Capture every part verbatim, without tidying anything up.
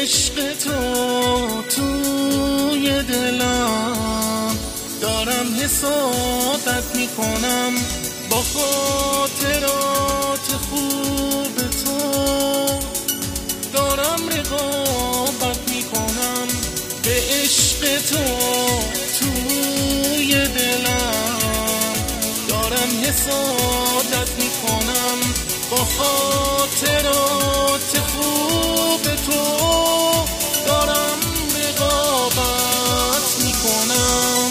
عشق تو توی دلم دارم حسادت میکنم، با خاطرات خوب تو دارم رقابت میکنم. به عشق تو توی دلم دارم حسادت میکنم، با خاطرات خوب تو دارم رقابت میکنم.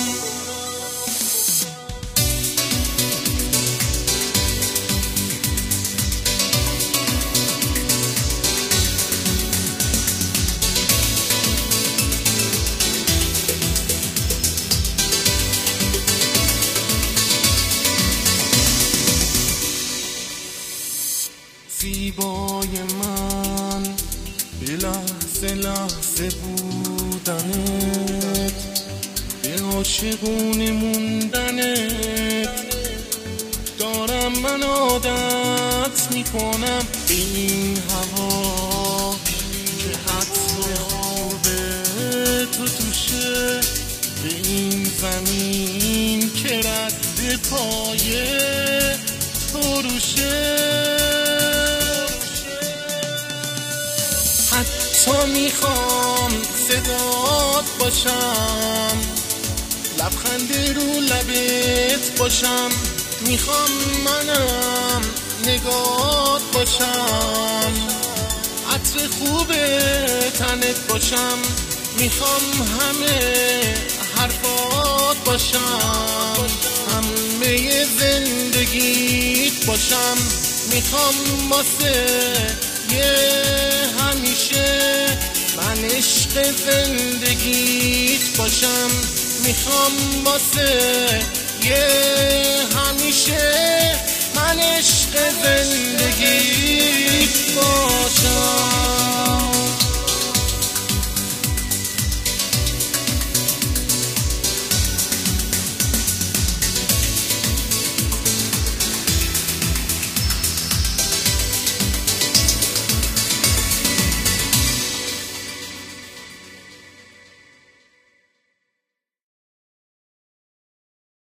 زیبای من به لحظه لحظه بودنت، به عاشقونه موندنت دارم من عادت میکنم. به این هوا که حتم خوب تو توشه، به این زمین که رد پای تو روشه، حتی میخوام صدات باشم، لبخند رو لبت باشم، میخوام منم نگات باشم، عطر خوب تنت باشم، میخوام همه حرفات باشم، همه زندگیت باشم، میخوام واسه یه همیشه من عشق زندگیت باشم، میخوام واسه یه همیشه من عشق زندگیت باشم.